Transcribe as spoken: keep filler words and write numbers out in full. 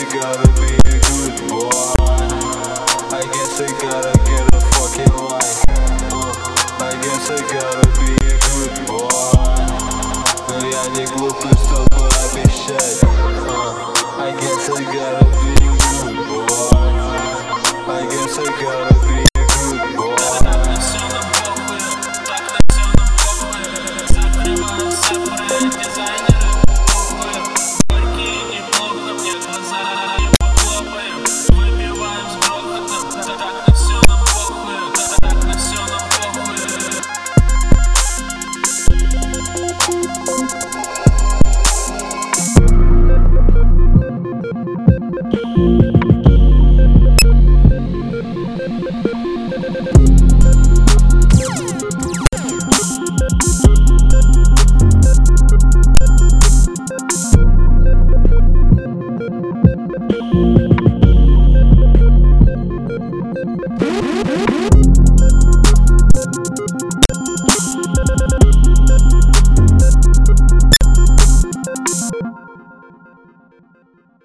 gotta be a good boy. I guess I gotta get a fucking life. uh, I guess I gotta